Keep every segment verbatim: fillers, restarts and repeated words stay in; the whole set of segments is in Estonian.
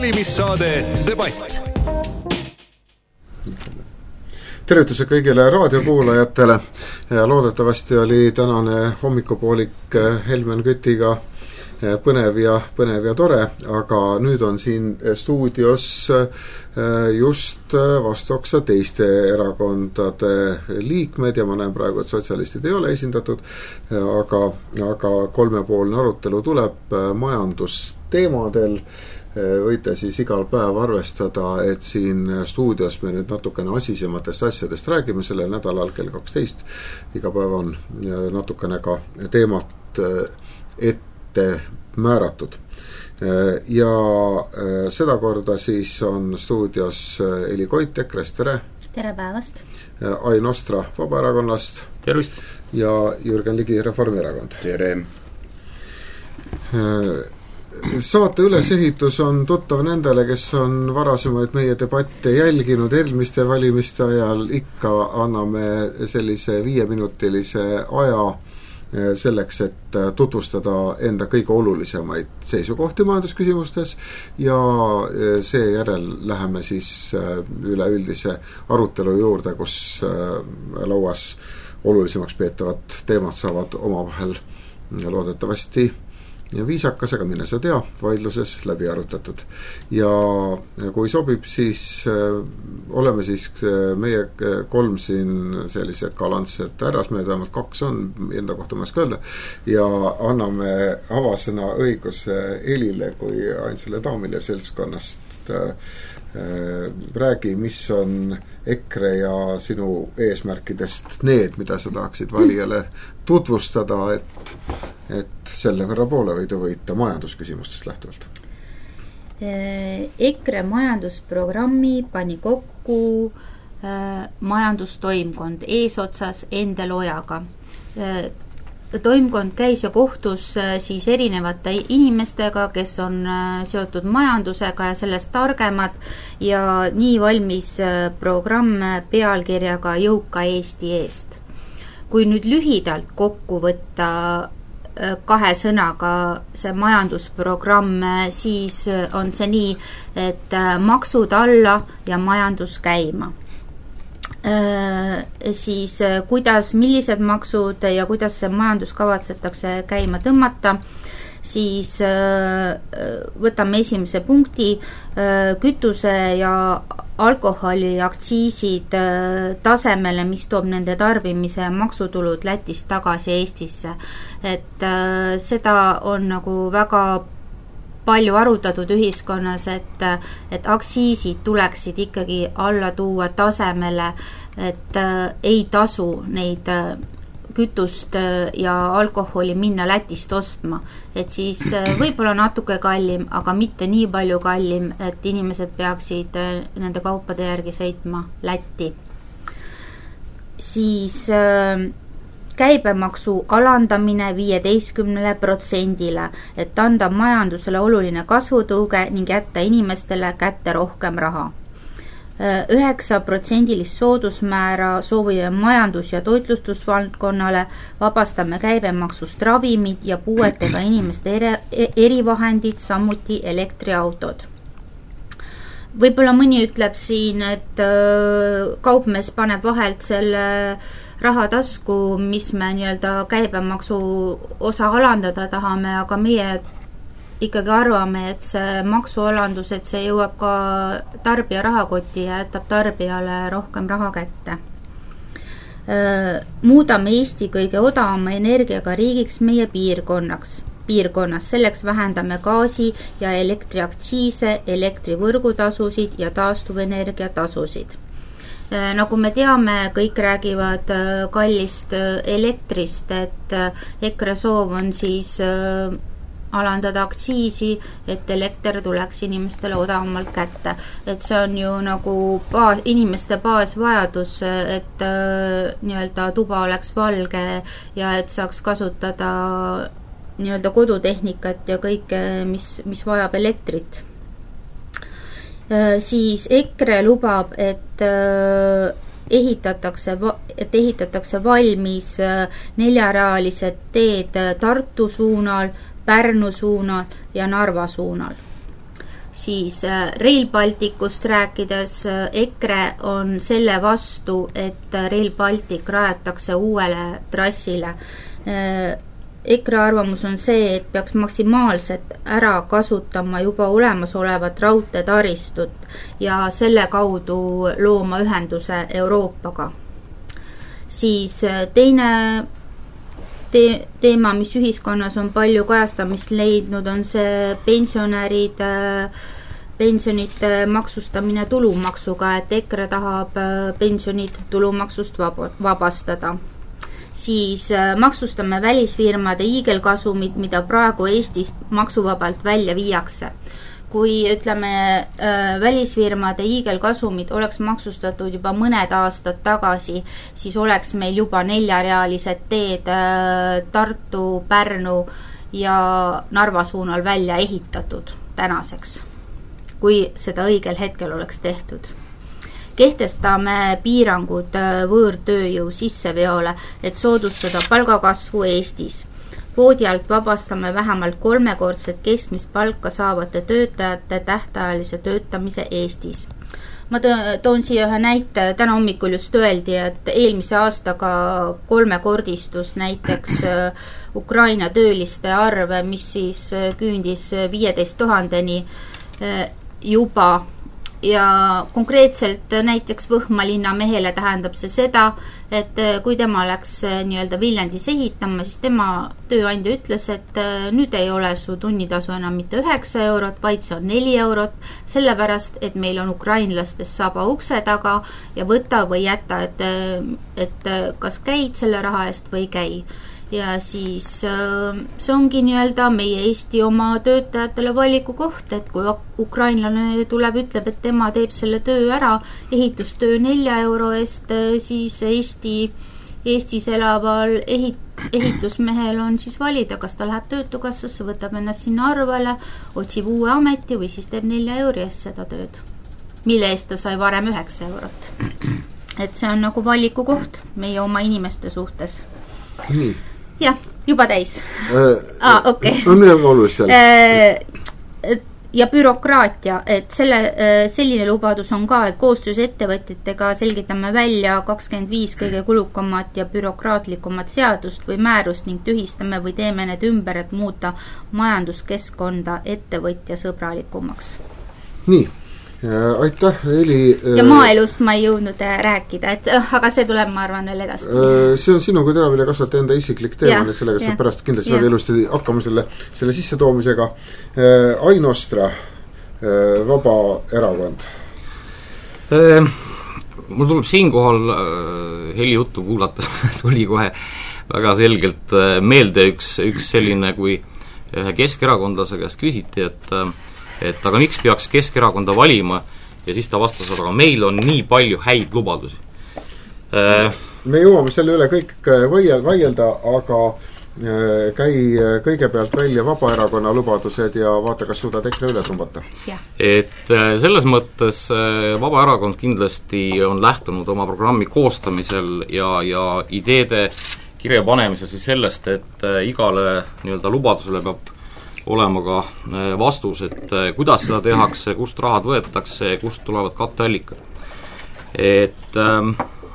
valimissaade Debatt. Tervituse kõigile raadiokuulajatele ja loodetavasti oli tänane hommikupoolik Helmen Kütiga põnev ja, põnev ja tore, aga nüüd on siin stuudios just vastoksa teiste erakondade liikmed ja ma näen praegu, et sotsialistid ei ole esindatud, aga, aga kolmepoolne arutelu tuleb majandusteemadel. Võite siis igal päev arvestada, et siin stuudios me nüüd natukene asisematest asjadest räägime sellel nädalal kell kaksteist. Iga päev on natukene ka teemat ette määratud. Ja seda korda siis on stuudios Eli Koit Ekrest, tere! Tere päevast! Ain Ostra Vabaerakonnast. Tervist! Ja Jürgen Ligi Reformierakond. Tere! Saate ülesehitus on tuttav nendele, kes on varasemaid meie debatte jälginud eelmiste valimiste ajal. Ikka anname sellise viieminutilise aja selleks, et tutvustada enda kõige olulisemaid seisukohti majandusküsimustes ja seejärel läheme siis üleüldise arutelu juurde, kus lauas olulisemaks peetavad teemad saavad omavahel loodetavasti ja viisakas, aga mine sa tea, vaidluses läbi arutatud. Ja kui sobib, siis äh, oleme siis äh, meie kolm siin sellised galantsed härrasmehed, vähemalt kaks on, enda kohta ma ei oska öelda, ja anname avasõna õiguse Elile kui ainsale daamile seltskonnast. Äh, räägi, mis on EKRE ja sinu eesmärkidest need, mida sa tahaksid valijale tutvustada, et, et selle võrra poole võidu võita majandusküsimustest lähtuvalt. EKRE majandusprogrammi pani kokku äh, majandustoimkond eesotsas Endel Ojaga. Äh, toimkond käis ja kohtus äh, siis erinevate inimestega, kes on äh, seotud majandusega ja sellest targemad ja nii valmis äh, programm pealkirjaga Jõuka Eesti eest. Kui nüüd lühidalt kokku võtta äh, kahe sõnaga see majandusprogramm, siis on see nii, et äh, maksud alla ja majandus käima. Siis kuidas, millised maksud ja kuidas see majandus kavatsetakse käima tõmmata, siis võtame esimese punkti, kütuse ja alkoholi aktsiisid tasemele, mis toob nende tarbimise maksutulud Lätist tagasi Eestisse. Et seda on nagu väga palju arutatud ühiskonnas, et, et aktsiisid tuleksid ikkagi alla tuua tasemele, et äh, ei tasu neid äh, kütust äh, ja alkoholi minna Lätist ostma. Et siis äh, võib-olla natuke kallim, aga mitte nii palju kallim, et inimesed peaksid äh, nende kaupade järgi sõitma Lätti. Siis äh, käibemaksu alandamine viieteistkümnele protsendile, et anda majandusele oluline kasvutõuge ning jätta inimestele kätte rohkem raha. üheksa protsendilist soodusmäära soovime majandus- ja toitlustusvaldkonnale, vabastame käibemaksust ravimid ja puuetega inimeste eri, erivahendid, samuti elektriautod. Võib-olla mõni ütleb siin, et kaupmees paneb vahelt selle raha tasku, mis me nii-öelda käibemaksu osa alandada tahame, aga meie ikkagi arvame, et see maksualandus, et see jõuab ka tarbija rahakoti ja jätab tarbijale rohkem raha kätte. Muudame Eesti kõige odavama energiaga riigiks meie piirkonnaks. piirkonnas. Selleks vähendame gaasi ja elektriaktsiise, elektrivõrgutasusid ja taastuvenergia tasusid. Nagu me teame, kõik räägivad kallist elektrist, et EKRE soov on siis alandada aktsiisi, et elekter tuleks inimestele odavamalt kätte. Et see on ju nagu baas, inimeste baasvajadus, et nii-öelda tuba oleks valge ja et saaks kasutada nii-öelda kodutehnikat ja kõike, mis, mis vajab elektrit. Siis EKRE lubab, et ehitatakse, et ehitatakse valmis neljarealised teed Tartu suunal, Pärnu suunal ja Narva suunal. Siis Rail Balticust rääkides EKRE on selle vastu, et Rail Baltic rajatakse uuele trassile. EKRE arvamus on see, et peaks maksimaalselt ära kasutama juba olemasolevat raudteetaristut ja selle kaudu looma ühenduse Euroopaga. Siis teine te- teema, mis ühiskonnas on palju kajastamist leidnud, on see pensionärid, pensionite maksustamine tulumaksuga, et EKRE tahab pensionid tulumaksust vab- vabastada. Siis maksustame välisfirmade iigelkasumid, mida praegu Eestist maksuvabalt välja viiakse. Kui ütleme, välisfirmade iigelkasumid oleks maksustatud juba mõned aastad tagasi, siis oleks meil juba neljarealised teed Tartu, Pärnu ja Narva suunal välja ehitatud tänaseks, kui seda õigel hetkel oleks tehtud. Kehtestame piirangud võõrtööjõu sisseveole, et soodustada palgakasvu Eestis. Kvoodi alt vabastame vähemalt kolmekordset keskmist palka saavate töötajate tähtajalise töötamise Eestis. Ma toon siia ühe näite, täna hommikul just öeldi, et eelmise aastaga kolmekordistus näiteks Ukraina tööliste arv, mis siis küündis viieteist tuhandeni juba. Ja konkreetselt näiteks Võhma linna mehele tähendab see seda, et kui tema läks nii-öelda Viljandis ehitama, siis tema tööandja ütles, et nüüd ei ole su tunnitasu enam mitte üheksa eurot, vaid see on neli eurot, sellepärast, et meil on ukrainlastest saba ukse taga ja võta või jäta, et, et kas käid selle raha eest või käi. Ja siis see ongi nii-öelda meie Eesti oma töötajatele valiku koht, et kui ukrainlane tuleb, ütleb, et tema teeb selle töö ära, ehitustöö nelja euro eest, siis Eesti, Eestis elaval ehit, ehitusmehel on siis valida, kas ta läheb töötukassasse, võtab ennast sinna arvele, otsib uue ameti või siis teeb nelja euri eest seda tööd, mille eest ta sai varem üheksa eurot. Et see on nagu valiku koht meie oma inimeste suhtes. Nii. Jah, juba täis. Äh, ah, okei. Okay. On midagi olulist seal? Äh, ja bürokraatia, et selle, selline lubadus on ka, et koostöös ettevõtjatega selgitame välja kakskümmend viis kõige kulukamat ja bürokraatlikumat seadust või määrust ning tühistame või teeme need ümber, et muuta majanduskeskkonda ettevõtja sõbralikumaks. Nii. Aitäh, Eli. Ja maaelust ma ei jõudnud rääkida, et, aga see tuleb, ma arvan, veel edasi. See on sinu kui teravilja kasvata enda isiklik teema, sellega saab pärast kindlasti väga ilusti hakkama selle, selle sisse toomisega. Ain Ostra, Vaba Erakond. Mul tuleb siinkohal Heli juttu kuulata, tuli kohe väga selgelt meelde üks, üks selline, kui ühe keskerakondlase käest küsiti, et et aga miks peaks Keskerakonda valima, ja siis ta vastas, aga meil on nii palju häid lubadusi. Me jõuame selle üle kõik vaielda, aga käi kõigepealt välja Vabaerakonna lubadused ja vaata, kas suudad EKRE üle tõmbata. Et selles mõttes Vabaerakond kindlasti on lähtunud oma programmi koostamisel ja, ja ideede kirja panemisel siis sellest, et igale nii-öelda lubadusele peab olema ka vastus, et kuidas seda tehakse, kust rahad võetakse, kust tulevad katteallikad. Et ähm,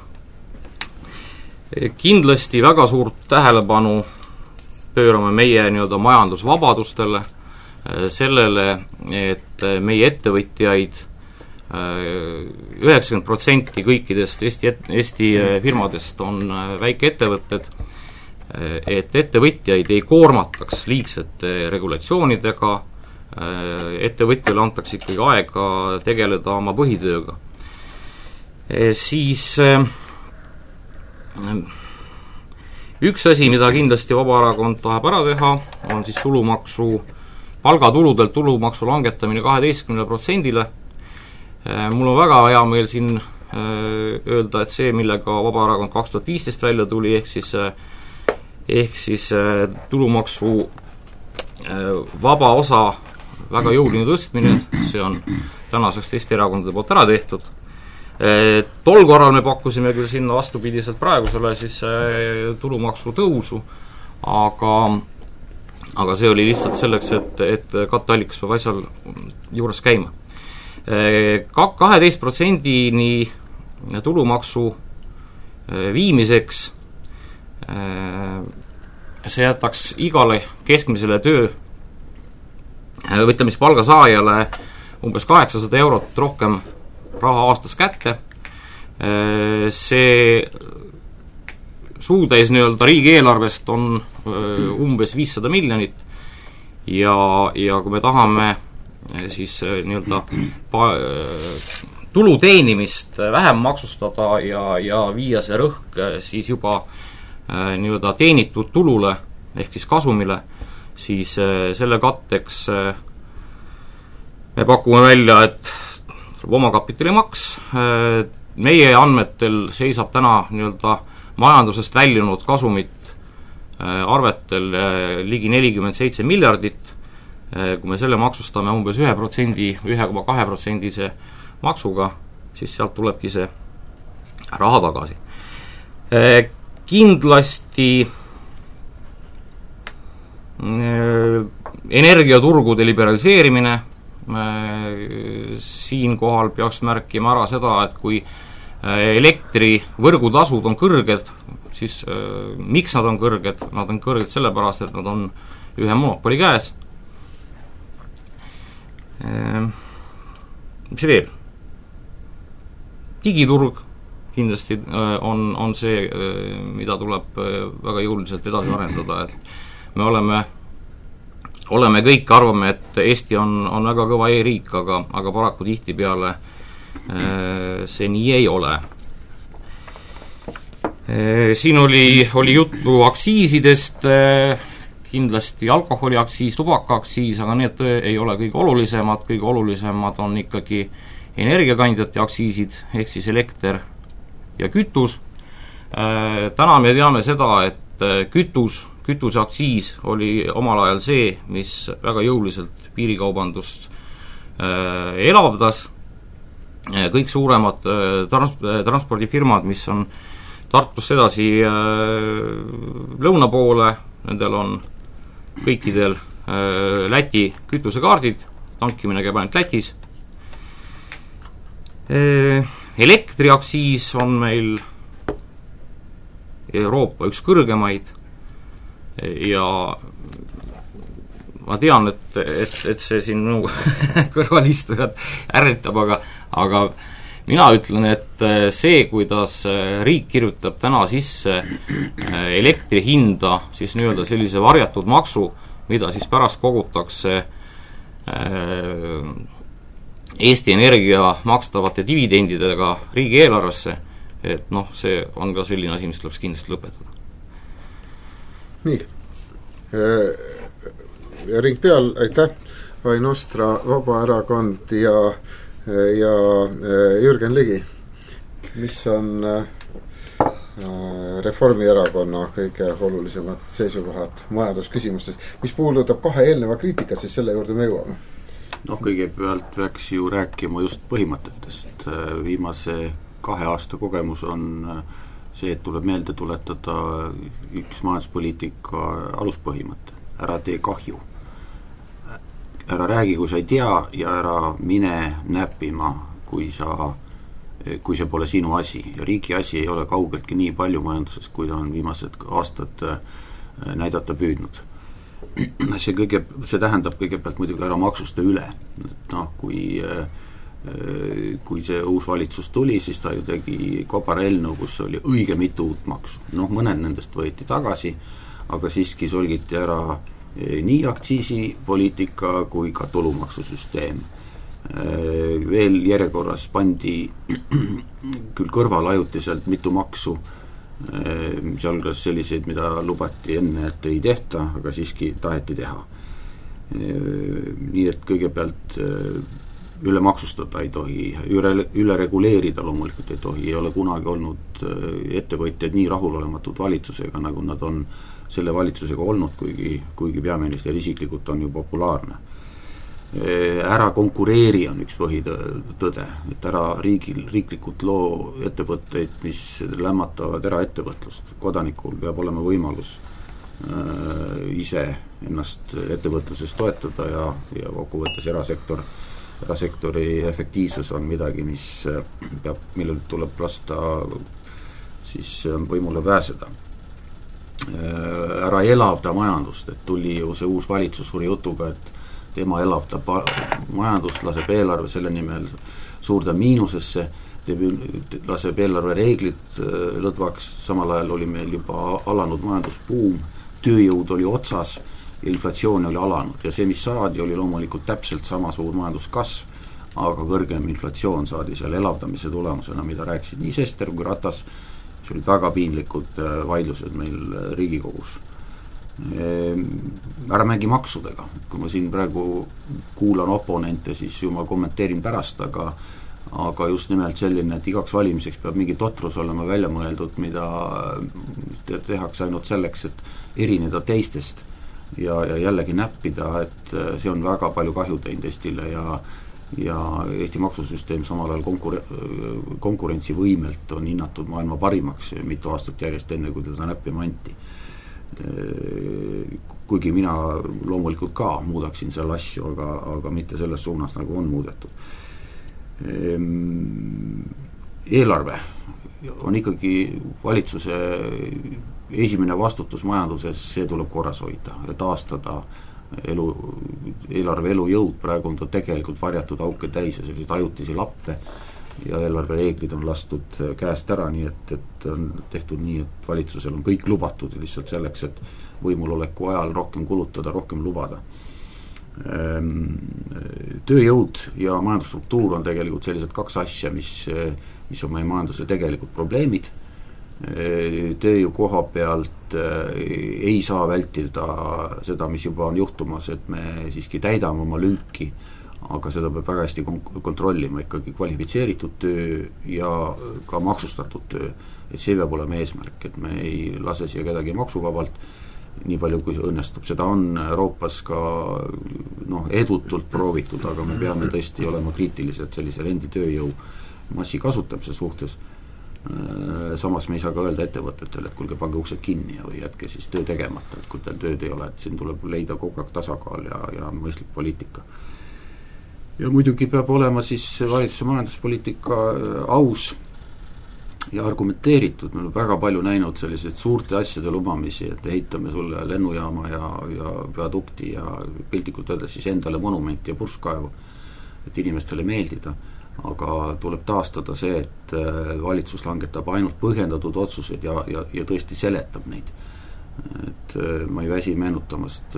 kindlasti väga suurt tähelepanu pöörame meie nii-öelda majandusvabadustele, sellele, et meie ettevõtjaid üheksakümmend protsenti kõikidest Eesti, Eesti firmadest on väikeettevõtted, et ettevõtjaid ei koormataks liigsete regulatsioonidega, ettevõtjale antakse ikkagi aega tegeleda oma põhitööga. Siis üks asi, mida kindlasti Vabaerakond tahab ära teha, on siis tulumaksu, palgatuludelt tulumaksu langetamine kaheteistkümnele protsendile. Mul on väga hea meel siin öelda, et see, millega Vabaerakond kaks tuhat viisteist välja tuli, ehk siis ehk siis tulumaksu vaba osa väga jõuline tõstmine, see on tänaseks teiste erakondade poolt ära tehtud. Tol korral me pakkusime küll sinna vastupidiselt praegusele siis tulumaksu tõusu, aga aga see oli lihtsalt selleks, et, et katteallikas peab asjal juures käima. kaheteist protsendini tulumaksu viimiseks see jätaks igale keskmisele töö võtlemispalga saajale umbes kaheksasada eurot rohkem raha aastas kätte. See suutäis nii-öelda riigieelarvest on umbes viissada miljonit ja, ja kui me tahame siis nii-öelda pa- tulu teenimist vähem maksustada ja, ja viia see rõhk siis juba nii-öelda teenitud tulule ehk siis kasumile, siis selle katteks me pakume välja, et omakapitalimaks. Meie andmetel seisab täna nii-öelda majandusest väljunud kasumit arvetel ligi nelikümmend seitse miljardit. Kui me selle maksustame umbes ühe protsendi või ühe koma kahe protsendise maksuga, siis sealt tulebki see raha tagasi. Kindlasti energiaturgude liberaliseerimine, siinkohal peaks märkima ära seda, et kui elektri võrgutasud on kõrged, siis miks nad on kõrged? Nad on kõrged sellepärast, et nad on ühe monopoli käes. Mis veel? Digiturg kindlasti on, on see, mida tuleb väga jõuliselt edasi arendada, et me oleme oleme kõik arvame, et Eesti on, on väga kõva e-riik, aga, aga paraku tihti peale see nii ei ole. Siin oli, oli juttu aktsiisidest, kindlasti alkoholiaktsiis, tubakaaktsiis, aga need ei ole kõige olulisemad, kõige olulisemad on ikkagi energiakandjate aktsiisid, ehk siis elekter ja kütus. Täna me teame seda, et kütus, kütuseaktsiis oli omal ajal see, mis väga jõuliselt piirikaubandust elavdas. Kõik suuremad trans- transpordifirmad, mis on Tartust edasi lõuna poole, nendel on kõikidel Läti kütusekaardid, tankimine käib ainult Lätis. Elektriaktsiis on meil Euroopa üks kõrgemaid ja ma tean, et, et, et see siin minu kõrvalistujad ärritab, aga, aga mina ütlen, et see, kuidas riik kirjutab täna sisse elektri hinda, siis nii-öelda sellise varjatud maksu, mida siis pärast kogutakse Eesti Energia makstavate dividendidega riigieelarvesse, et noh, see on ka selline asi, mis tuleks kindlasti lõpetada. Nii. Ring peal, aitäh, Ain Ostra, Vabaerakond ja, ja Jürgen Ligi, mis on Reformierakonna kõige olulisemad seisukohad majandusküsimustes. Mis puudutab kahe eelneva kriitikat, siis selle juurde me jõuame. Noh, kõigepealt peaks ju rääkima just põhimõtetest. Viimase kahe aasta kogemus on see, et tuleb meelde tuletada üks majanduspoliitika aluspõhimõte. Ära tee kahju. Ära räägi, kui sa ei tea, ja ära mine näppima, kui, sa, kui see pole sinu asi. Ja riigi asi ei ole kaugeltki nii palju majanduses, kui ta on viimased aastad näidata püüdnud. See, kõige, see tähendab kõigepealt muidugi ära maksuste üle. Et noh, kui kui see uus valitsus tuli, siis ta ju tegi kobarelnõu, kus oli õige mitu uut maksu. Noh, mõned nendest võeti tagasi, aga siiski solgiti ära nii aktsiisipoliitika kui ka tulumaksusüsteem. Veel järjekorras pandi küll kõrval ajutiselt mitu maksu, sealhulgas selliseid, mida lubati enne, et ei tehta, aga siiski taheti teha. Nii et kõigepealt üle maksustada ei tohi, üle, üle reguleerida loomulikult ei tohi, ei ole kunagi olnud ettevõtjad nii rahulolematud valitsusega, nagu nad on selle valitsusega olnud, kuigi, kuigi peaminister isiklikult on ju populaarne. Ära konkureeri on üks põhitõde, et ära riigil, riiklikult loo ettevõtteid, mis lämmatavad eraettevõtlust. Kodanikul peab olema võimalus ise ennast ettevõtluses toetada ja, ja kokkuvõttes erasektor, erasektori efektiivsus on midagi, mis peab, millel tuleb lasta siis võimule pääseda. Ära elavda majandust, et tuli ju see uus valitsus suuri jutuga, et tema elavdab majandust, laseb eelarve selle nimel suurde miinusesse, teeb, laseb eelarve reeglid lõdvaks, samal ajal oli meil juba alanud majandusbuum, tööjõud oli otsas ja inflatsioon oli alanud ja see, mis saadi, oli loomulikult täpselt sama suur majanduskasv, aga kõrgem inflatsioon saadi seal elavdamise tulemusena, mida rääkisid nii Sester kui Ratas, see olid väga piinlikud vaidlused meil Riigikogus. Ära mängi maksudega, kui ma siin praegu kuulan oponente, siis ju ma kommenteerin pärast, aga aga just nimelt selline, et igaks valimiseks peab mingi totrus olema välja mõeldud, mida tehakse ainult selleks, et erineda teistest ja, ja jällegi näppida, et see on väga palju kahju teinud Eestile ja ja Eesti maksusüsteem samal ajal konkur- konkurentsivõimelt on hinnatud maailma parimaks mitu aastat järjest enne, kui teda näppima anti. Kuigi mina loomulikult ka muudaksin seal asju, aga, aga mitte selles suunas, nagu on muudetud. Eelarve on ikkagi valitsuse esimene vastutus majanduses, see tuleb korras hoida ja taastada elu, eelarve elujõud, praegu on ta tegelikult varjatud auke täis ja selliseid ajutisi lappe ja eelarve reeglid on lastud käest ära, nii et, et on tehtud nii, et valitsusel on kõik lubatud lihtsalt selleks, et võimuloleku ajal rohkem kulutada, rohkem lubada. Tööjõud ja majandusstruktuur on tegelikult sellised kaks asja, mis, mis on meie majanduse tegelikult probleemid. Tööjõu koha pealt ei saa vältida seda, mis juba on juhtumas, et me siiski täidame oma lünki, aga seda peab väga hästi kontrollima, ikkagi kvalifitseeritud töö ja ka maksustatud töö, et see peab olema eesmärk, et me ei lase siia kedagi maksuvabalt nii palju, kui õnnestub. Seda on Euroopas ka noh, edutult proovitud, aga me peame tõesti olema kriitilised sellise rendi tööjõu massi kasutamise suhtes. Samas me ei saa ka öelda ettevõtetele, et kulge pange uksed kinni või jätke siis töö tegemata, et kui teil tööd ei ole, et siin tuleb leida kogu aeg tasakaal ja, ja mõistlik poliitika. Ja muidugi peab olema siis valitsuse majanduspoliitika aus ja argumenteeritud. Me oleme väga palju näinud selliseid suurte asjade lubamisi, et ehitame sulle lennujaama ja, ja viadukti ja piltlikult öeldes siis endale monumenti ja purskkaevu, et inimestele meeldida. Aga tuleb taastada see, et valitsus langetab ainult põhjendatud otsuseid ja, ja, ja tõesti seletab neid. Et ma ei väsi meenutamast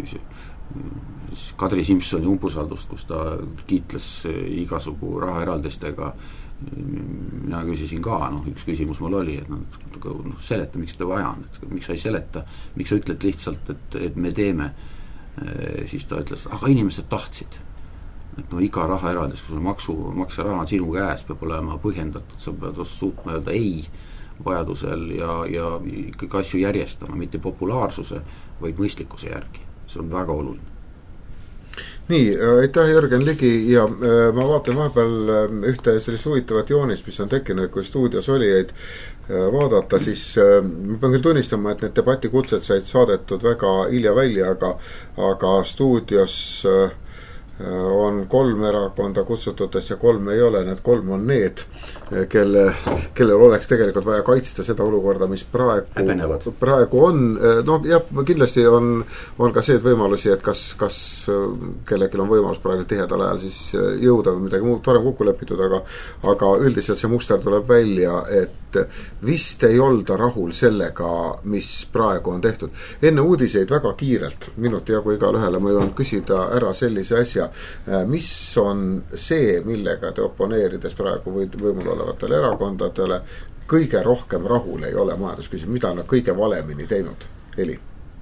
Kadri Simsoni umbusaldust, kus ta kiitles igasugu rahaeraldistega. Mina küsisin ka, noh, üks küsimus mul oli, et noh, seleta, miks seda vaja on, et miks sa ei seleta, miks sa ütled lihtsalt, et, et me teeme. Siis ta ütles, aga inimesed tahtsid. Et no iga raha eraldis, kui sul maksu, maksa raha on sinu käes, peab olema põhjendatud, sa pead suutma öelda ei vajadusel ja, ja ikkagi asju järjestama, mitte populaarsuse, vaid mõistlikkuse järgi. See on väga oluline. Nii, aitäh Jürgen Ligi ja ma vaatan vahepeal ühte sellist huvitavat joonist, mis on tekkinud, kui stuudios olijaid vaadata, siis ma pean küll tunnistama, et need debatikutsed said saadetud väga hilja välja, aga, aga stuudios on kolm erakonda kutsututes ja kolm ei ole, need kolm on need, kelle, kellel oleks tegelikult vaja kaitsta seda olukorda, mis praegu, praegu on. No jah, kindlasti on, on ka see võimalusi, et kas, kas kellelgi on võimalus praegu tihedal ajal siis jõuda või midagi muud varem kokku lepitud, aga, aga üldiselt see muster tuleb välja, et vist ei olda rahul sellega, mis praegu on tehtud. Enne uudiseid väga kiirelt, minuti jagu igale ühele, ma jõuan küsida ära sellise asja, mis on see, millega te oponeerides praegu või võimul olevatele erakondadele kõige rohkem rahul ei ole majandusküsimus, mida on kõige valemini teinud? Eli?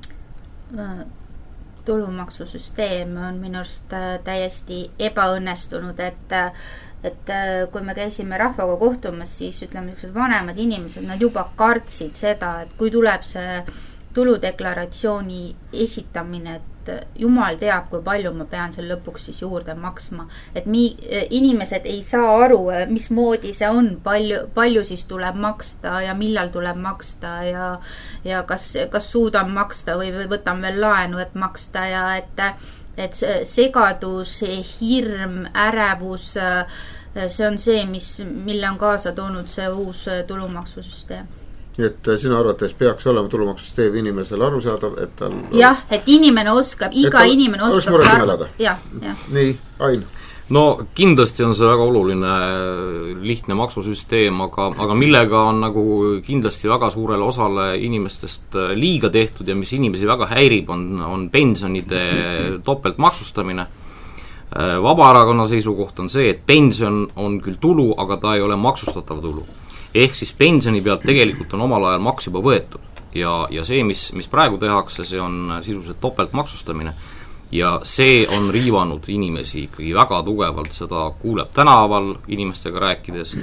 Tulumaksusüsteem on minust täiesti ebaõnnestunud, et et kui me käisime rahvaga kohtumas, siis ütleme, vanemad inimesed, nad juba kartsid seda, et kui tuleb see tuludeklaratsiooni esitamine, et jumal teab, kui palju ma pean seal lõpuks siis juurde maksma. Et mi, inimesed ei saa aru, mismoodi see on, palju, palju siis tuleb maksta ja millal tuleb maksta ja, ja kas, kas suudan maksta või, või võtan veel laenu, et maksta ja et, et segadus, hirm, ärevus, see on see, mis, mille on kaasa toonud see uus tulumaksusüsteem. Nii et sinu arvates peaks olema tulumaksusüsteem inimesele arusaadav, et tal jah, et inimene oskab, iga inimene oskab arvata. Ja, ja. Nii, Ain. No kindlasti on see väga oluline lihtne maksusüsteem, aga, aga millega on nagu kindlasti väga suurele osale inimestest liiga tehtud ja mis inimesi väga häirib, on, on pensionide topeltmaksustamine. Vabaerakonna seisukoht on see, et pension on küll tulu, aga ta ei ole maksustatav tulu. Ehk siis pensioni pealt tegelikult on omal ajal maks juba võetud ja, ja see, mis, mis praegu tehakse, see on sisuliselt topeltmaksustamine ja see on riivanud inimesi ikkagi väga tugevalt, seda kuuleb tänaval inimestega rääkides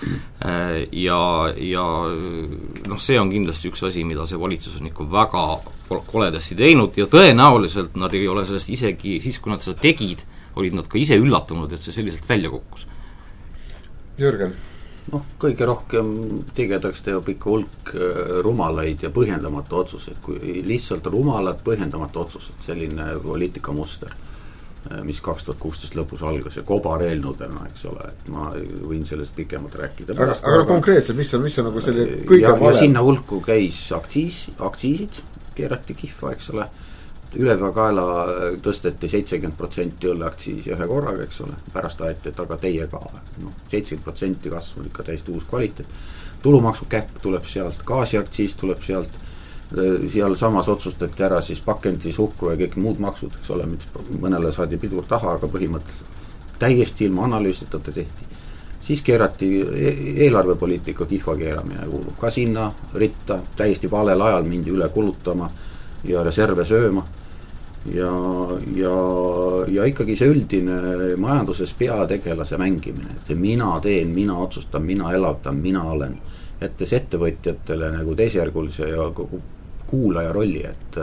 ja, ja noh, see on kindlasti üks asi, mida see valitsus on ikka väga koledasti teinud ja tõenäoliselt nad ei ole sellest isegi siis, kui nad seda tegid, olid nad ka ise üllatunud, et see selliselt välja kukkus. Jürgen? noh, kõige rohkem tigedaks teeb ikka hulk rumalaid ja põhjendamatu otsuseid, kui lihtsalt rumalad põhjendamatu otsused, selline poliitikamuster, mis kaks tuhat kuusteist lõpus algas ja kobareelnõudena, eks ole, et ma võin sellest pikemalt rääkida. aga, aga konkreetselt, mis on, mis on nagu selle kõige ja, valem? Ja sinna hulku käis aktsiis, aktsiisid, keerati kihva, eks ole, ülepeakaela tõsteti seitsekümmend protsenti õlleaktsiisi ühe korraga, eks ole, pärast aeti, et aga teie ka, noh, seitsekümmend protsenti kasv on ikka täiesti uus kvaliteet, tulumaksukäpp tuleb sealt, gaasiaktsiis tuleb sealt, seal samas otsustati ära siis pakendi, suhkru ja kõik muud maksud, eks ole, mõnele saadi pidur taha, aga põhimõtteliselt täiesti ilma analüüsita tehti. Siis keerati eelarvepoliitika kihva keeramine kuulub ka sinna ritta, täiesti valel ajal mindi üle kulutama ja reserve sööma ja, ja, ja ikkagi see üldine majanduses peategelase mängimine, et mina teen, mina otsustan, mina elavdan, mina olen, jättes ettevõtjatele nagu teisjärgulise ja kuulaja rolli, et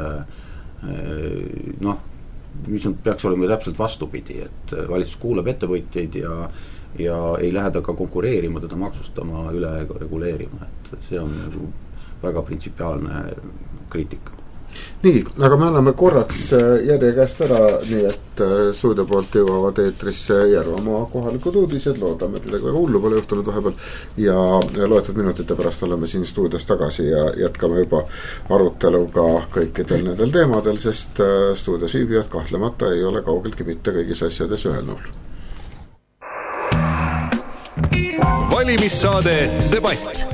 noh, mis on, peaks olema täpselt vastupidi, et valitsus kuulab ettevõtjaid ja, ja ei lähe ta ka konkureerima, teda maksustama, üle reguleerima, et see on nagu väga printsipiaalne kriitika. Nii, aga me anname korraks järje käest ära, nii et stuudio poolt jõuavad eetrisse Järvamaa kohalikud uudised, loodame, et midagi väga hullu pole juhtunud vahepeal ja loetud minutite pärast oleme siin stuudios tagasi ja jätkame juba aruteluga kõikidel nendel teemadel, sest stuudios viibijad kahtlemata ei ole kaugeltki mitte kõigis asjades ühel nõul. Valimissaade Debatt.